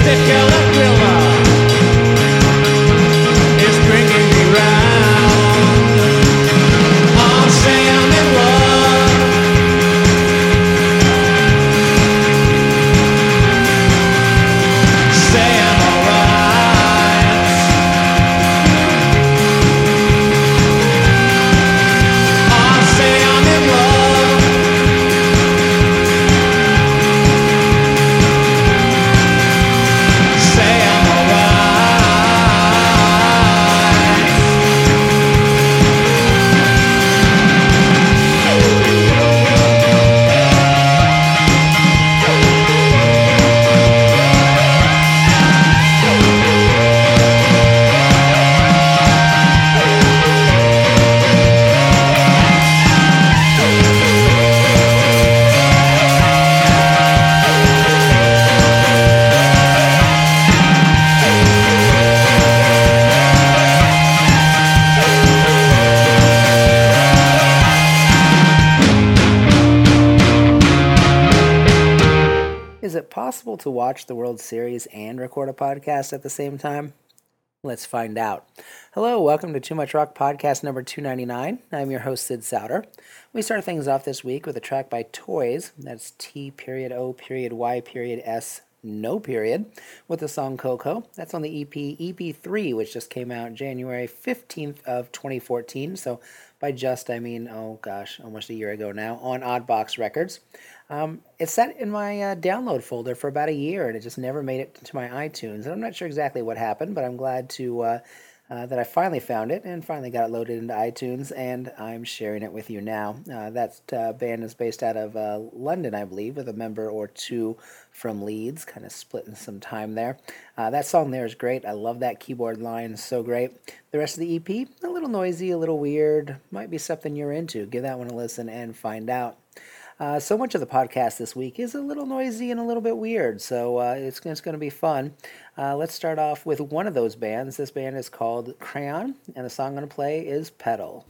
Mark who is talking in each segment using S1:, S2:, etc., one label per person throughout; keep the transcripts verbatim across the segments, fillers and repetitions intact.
S1: possible to watch the World Series and record a podcast at the same time? Let's find out. Hello, welcome to Too Much Rock podcast number two ninety-nine. I'm your host, Sid Souter. We start things off this week with a track by Toys, that's T period O period Y period S, no period, with the song Coco. That's on the E P E P three, which just came out January fifteenth of twenty fourteen. So by just, I mean, oh gosh, almost a year ago now, on Oddbox Records. Um, it's sat in my uh, download folder for about a year, and it just never made it to my iTunes. And I'm not sure exactly what happened, but I'm glad to uh, uh, that I finally found it and finally got it loaded into iTunes, and I'm sharing it with you now. Uh, that uh, band is based out of uh, London, I believe, with a member or two from Leeds, kind of splitting some time there. Uh, that song there is great. I love that keyboard line, so great. The rest of the E P, a little noisy, a little weird, might be something you're into. Give that one a listen and find out. Uh, so much of the podcast this week is a little noisy and a little bit weird, so uh, it's, it's going to be fun. Uh, let's start off with one of those bands. This band is called Crayon, and the song I'm going to play is Pedal.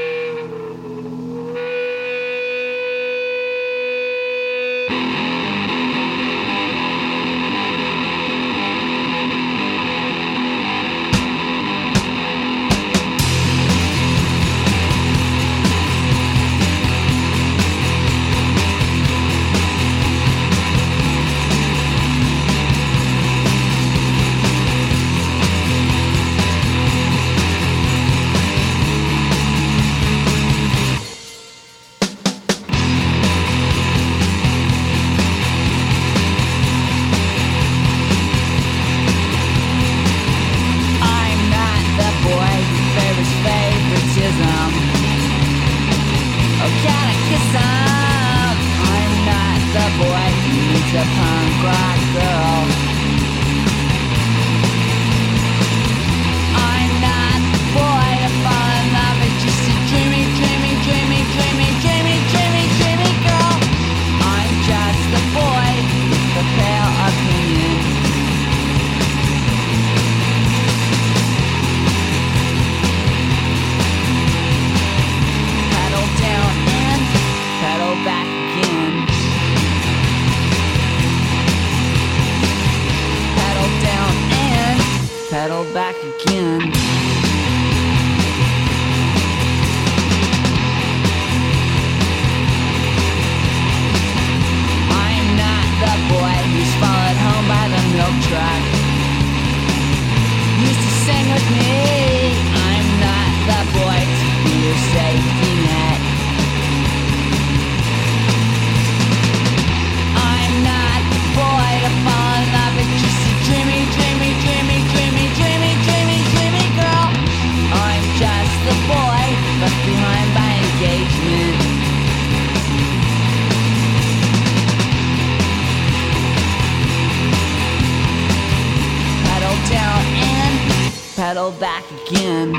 S2: Pedal back again.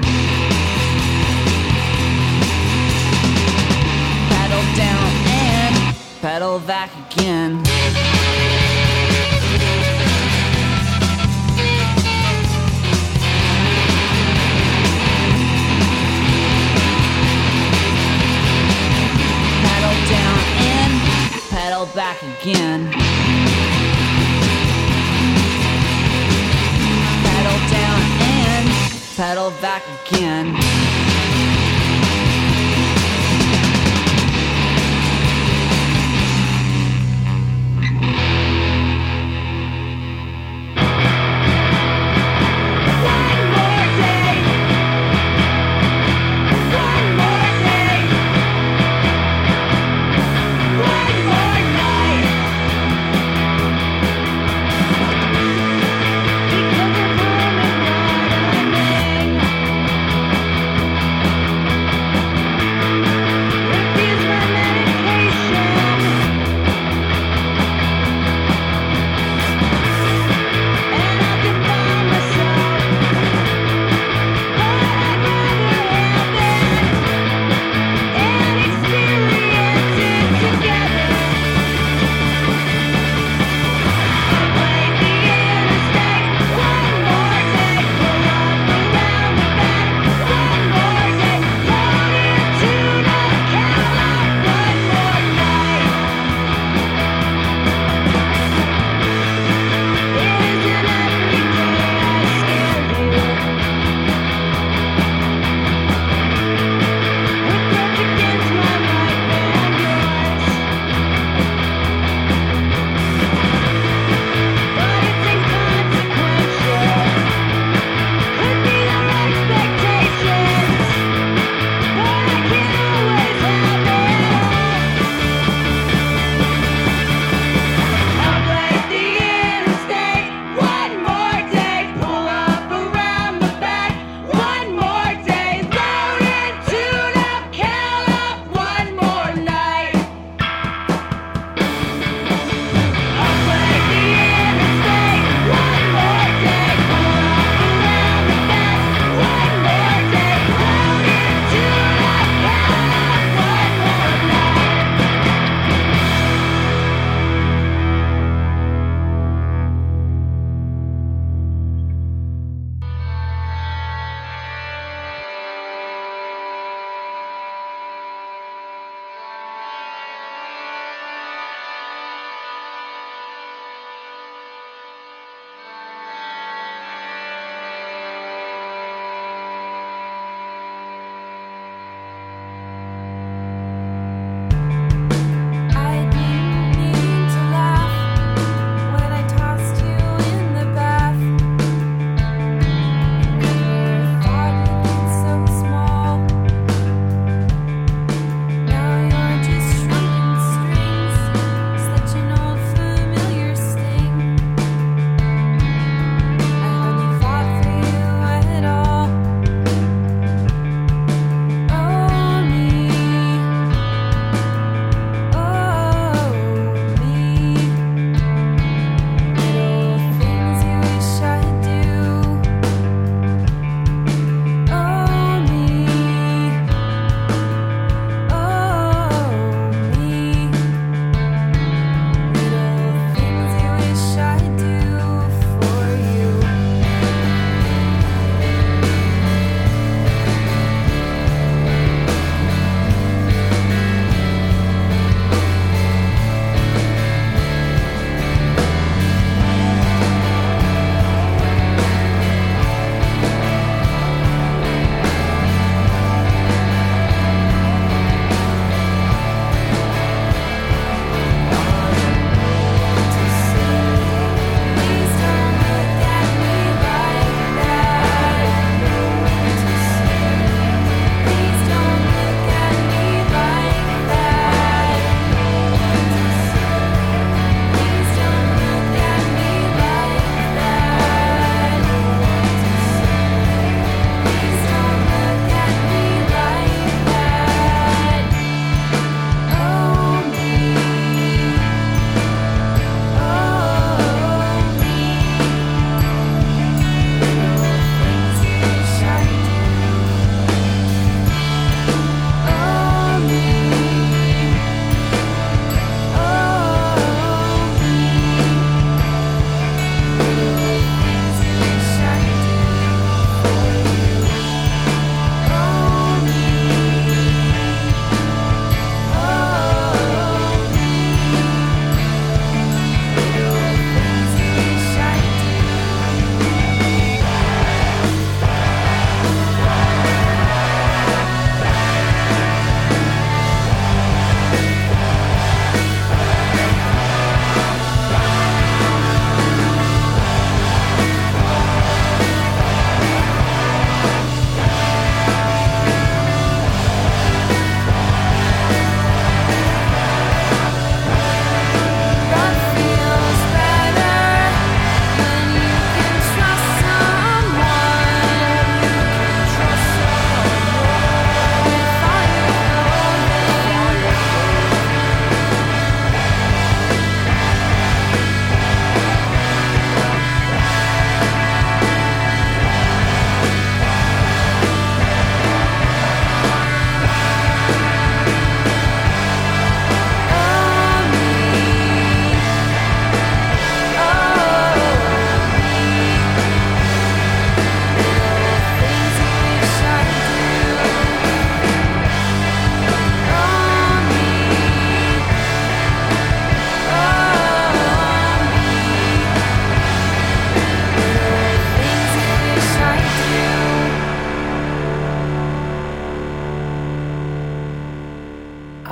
S2: Pedal down and pedal back again. Pedal down and pedal back again. pedal back again.
S3: Because we're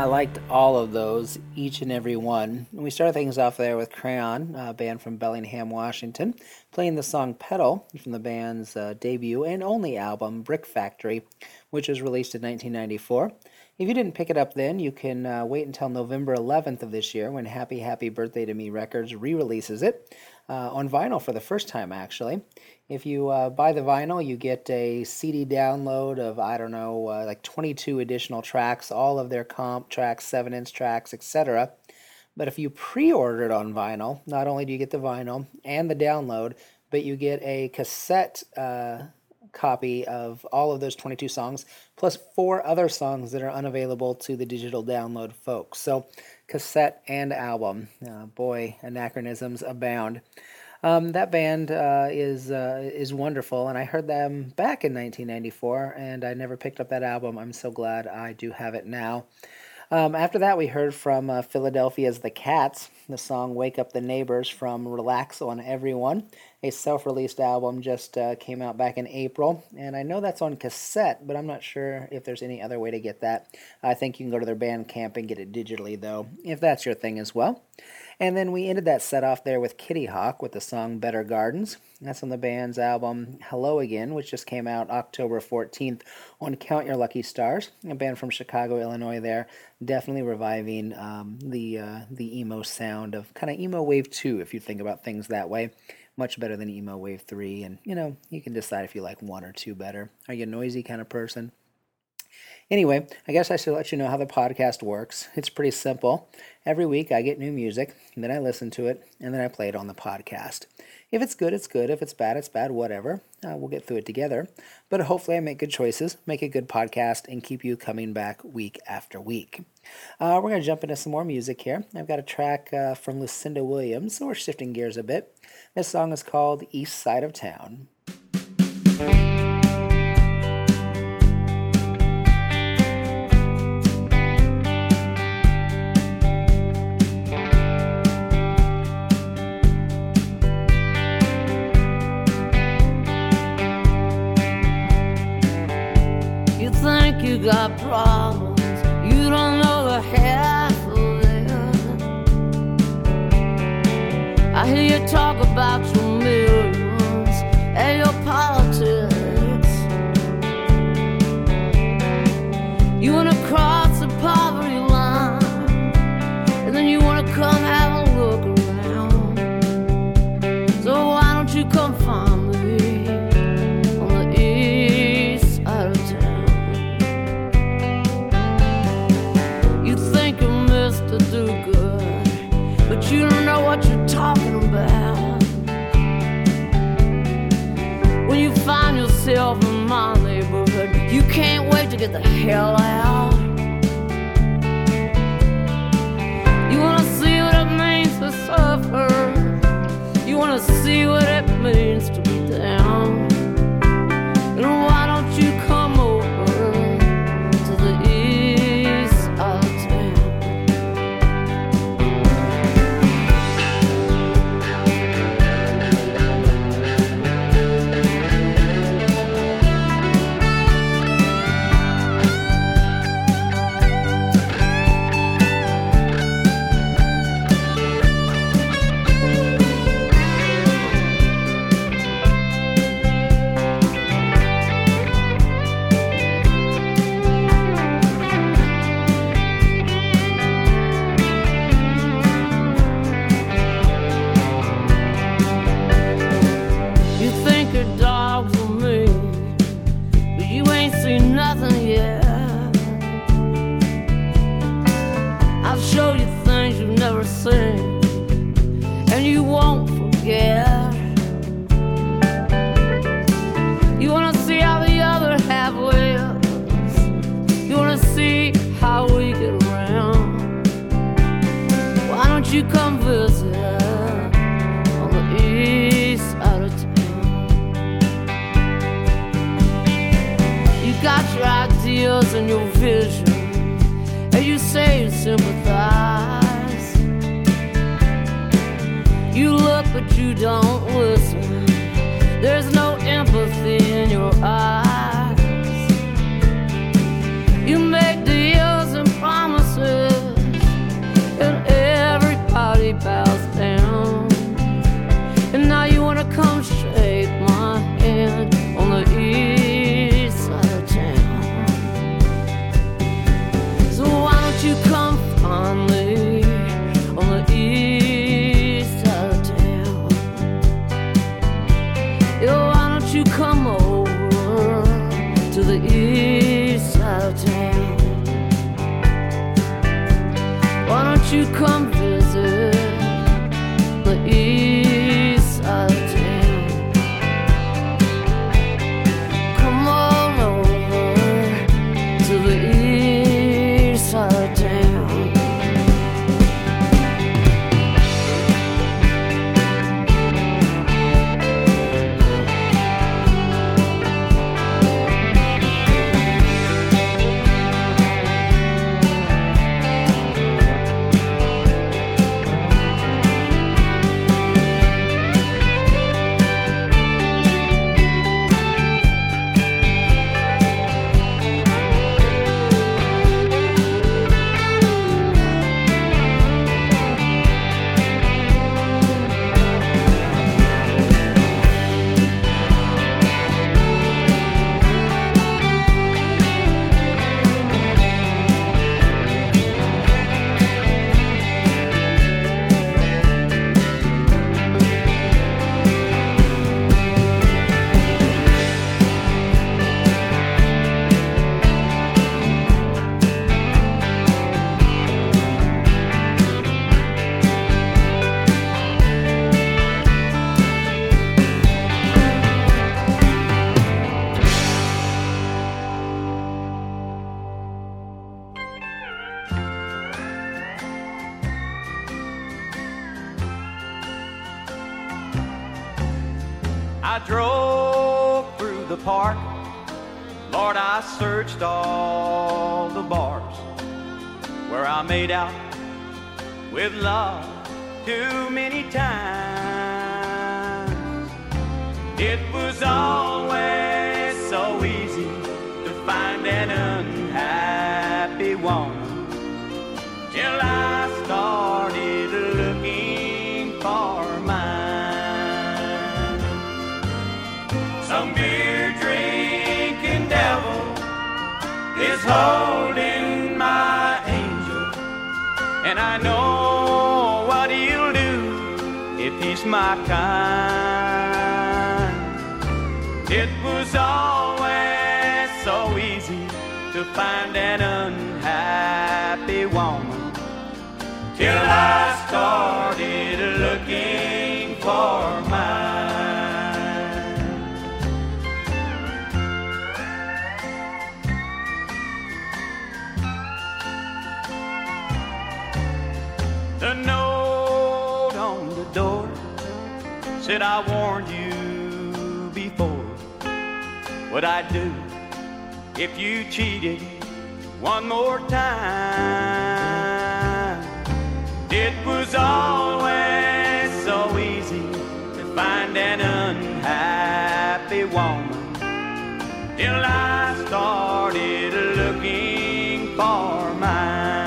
S1: liked all of those, each and every one. And we started things off there with Crayon, a band from Bellingham, Washington, playing the song Pedal from the band's uh, debut and only album, Brick Factory, which was released in nineteen ninety-four. If you didn't pick it up then, you can uh, wait until November eleventh of this year when Happy Happy Birthday to Me Records re-releases it uh, on vinyl for the first time, actually. If you uh, buy the vinyl, you get a C D download of, I don't know, uh, like twenty-two additional tracks, all of their comp tracks, seven-inch tracks, et cetera. But if you pre-order it on vinyl, not only do you get the vinyl and the download, but you get a cassette uh, copy of all of those twenty-two songs, plus four other songs that are unavailable to the digital download folks. So cassette and album. Uh, boy, anachronisms abound. Um, that band uh, is uh, is wonderful, and I heard them back in nineteen ninety-four, and I never picked up that album. I'm so glad I do have it now. Um, after that, we heard from uh, Philadelphia's The Cats, the song Wake Up the Neighbors from Relax on Everyone, a self-released album just uh, came out back in April, and I know that's on cassette, but I'm not sure if there's any other way to get that. I think you can go to their Bandcamp and get it digitally, though, if that's your thing as well. And then we ended that set off there with Kitty Hawk with the song Better Gardens. That's on the band's album Hello Again, which just came out October fourteenth on Count Your Lucky Stars, a band from Chicago, Illinois there, definitely reviving um, the uh, the emo sound of kind of emo wave two, if you think about things that way. Much better than emo wave three, and you know, you can decide if you like one or two better. Are you a noisy kind of person? Anyway, I guess I should let you know how the podcast works. It's pretty simple. Every week I get new music, and then I listen to it, and then I play it on the podcast. If it's good, it's good. If it's bad, it's bad, whatever. Uh, we'll get through it together. But hopefully I make good choices, make a good podcast, and keep you coming back week after week. Uh, we're going to jump into some more music here. I've got a track uh, from Lucinda Williams, so we're shifting gears a bit. This song is called East Side of Town.
S2: You got problems, you don't know the half of it. I hear you talk about your millions and your politics. You wanna cross the poverty line, and then you wanna come have a look around. So why don't you come find me on the east side of town? To do good, but you don't know what you're talking about. When you find yourself in my neighborhood, you can't wait to get the hell out. You wanna see what it means to suffer. You wanna see what it means to be down. And why don't you come over to the east side of town? You come visit on the east side of town. You got your ideas and your vision, and you say you sympathize. You look but you don't listen. There's no empathy in your eyes. You make deals and promises don't you come visit the east side of town? Come on over to the east side of town.
S3: I drove through the park, Lord, I searched all the bars where I made out with love too many times. It was always so easy to find an unhappy woman till I started looking for mine. Some beer drinking devil is holding my angel, and I know what he'll do if he's my kind. It was always so easy to find an unhappy woman till I started looking for mine. The note on the door said, I warned you before what I'd do if you cheated one more time. It was always so easy to find an unhappy woman till I started looking for mine.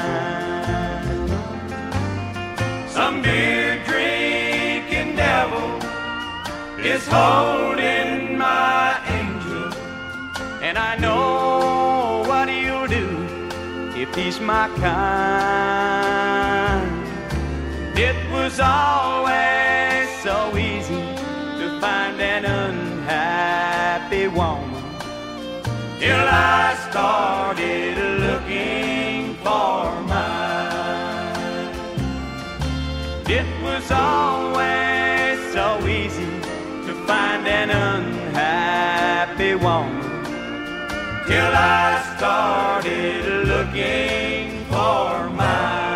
S3: Some beer drinking devil is holding my angel, and I know what he'll do if he's my kind. It was always so easy to find an unhappy woman till I started looking for mine. It was always so easy to find an unhappy woman till I started looking for mine.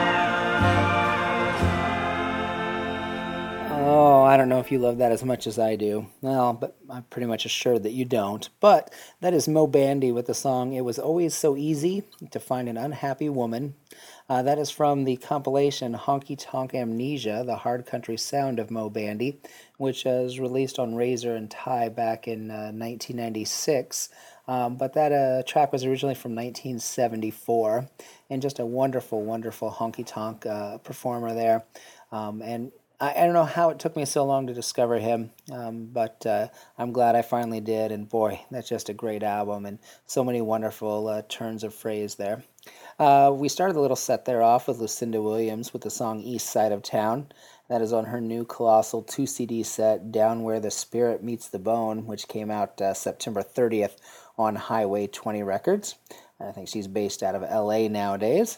S1: Oh, I don't know if you love that as much as I do. Well, but I'm pretty much assured that you don't. But that is Moe Bandy with the song It Was Always So Easy to Find an Unhappy Woman. Uh, that is from the compilation Honky Tonk Amnesia, the hard country sound of Moe Bandy, which was released on Razor and Tie back in uh, nineteen ninety-six. Um, but that uh, track was originally from nineteen seventy-four, and just a wonderful, wonderful honky tonk uh, performer there. Um, and I, I don't know how it took me so long to discover him, um, but uh, I'm glad I finally did. And boy, that's just a great album, and so many wonderful uh, turns of phrase there. Uh, we started the little set there off with Lucinda Williams with the song East Side of Town. That is on her new colossal two C D set, Down Where the Spirit Meets the Bone, which came out uh, September thirtieth on Highway twenty Records. I think she's based out of L A nowadays.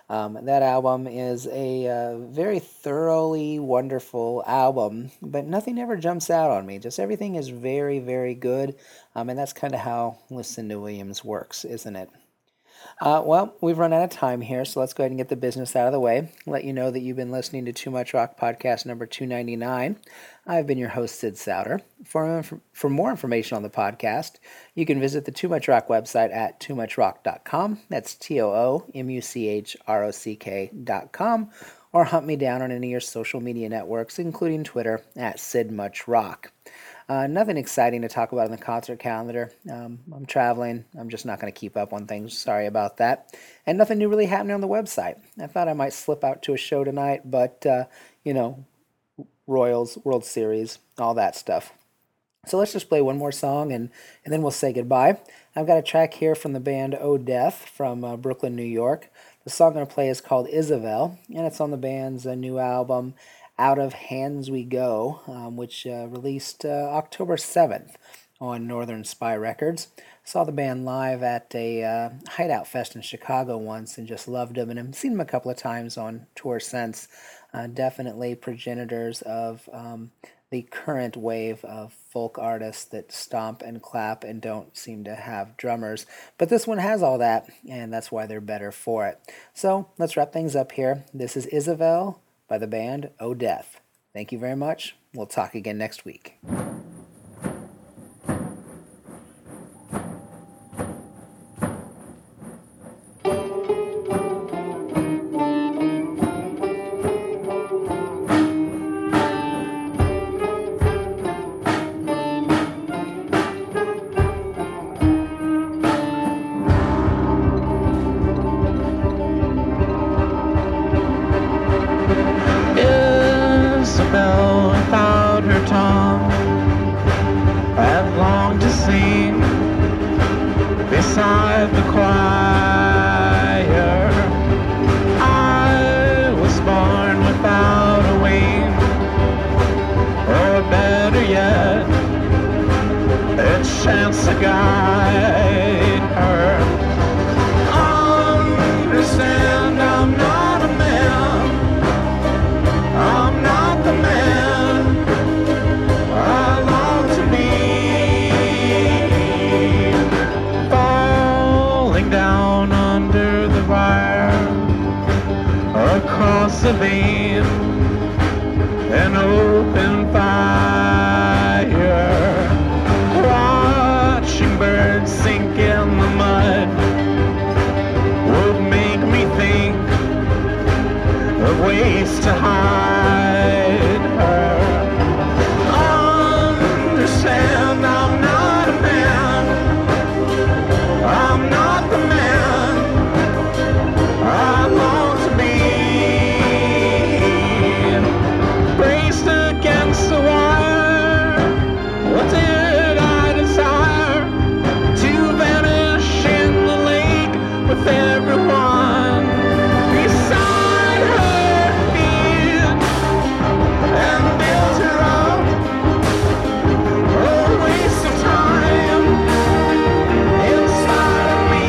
S1: Um, that album is a uh, very thoroughly wonderful album, but nothing ever jumps out on me. Just everything is very, very good, um, and that's kind of how Lucinda Williams works, isn't it? Uh, well, we've run out of time here, so let's go ahead and get the business out of the way. Let you know that you've been listening to Too Much Rock podcast number two ninety-nine. I've been your host, Sid Souter. For, for more information on the podcast, you can visit the Too Much Rock website at too much rock dot com. That's T O O M U C H R O C K dot com. Or hunt me down on any of your social media networks, including Twitter, at Sid Much Rock. Uh, nothing exciting to talk about in the concert calendar. Um, I'm traveling. I'm just not going to keep up on things. Sorry about that. And nothing new really happening on the website. I thought I might slip out to a show tonight, but, uh, you know, Royals, World Series, all that stuff. So let's just play one more song, and, and then we'll say goodbye. I've got a track here from the band Oh Death from uh, Brooklyn, New York. The song I'm going to play is called Isabel, and it's on the band's uh, new album, Out of Hands We Go, um, which uh, released uh, October seventh on Northern Spy Records. Saw the band live at a uh, Hideout Fest in Chicago once and just loved them, and I've seen them a couple of times on tour since. Uh, definitely progenitors of um, the current wave of folk artists that stomp and clap and don't seem to have drummers. But this one has all that, and that's why they're better for it. So let's wrap things up here. This is Isabel by the band Oh Death. Thank you very much. We'll talk again next week.
S4: Without her tongue, I've longed to sing beside the choir. I was born without a wing, or better yet, a chance to guide her. Understand, I'm not a man, I'm not the man I long to be. Falling down under the wire, across the vein, an open fire. Watching birds sink in the mud would make me think of ways to hide her. Understand, I'm not a man, I'm not the man I long to be. Braced against the wire, what did I desire? To vanish in the lake with everyone beside her feet and build her up. A waste of time inside of me.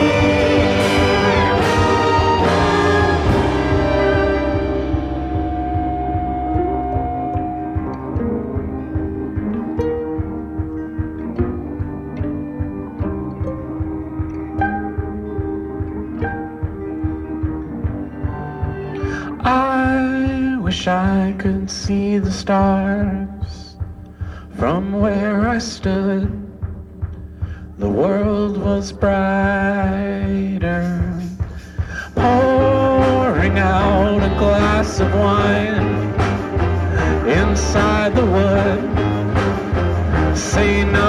S4: I wish I could see the stars from where I stood. The world was brighter, pouring out a glass of wine inside the wood. Say no.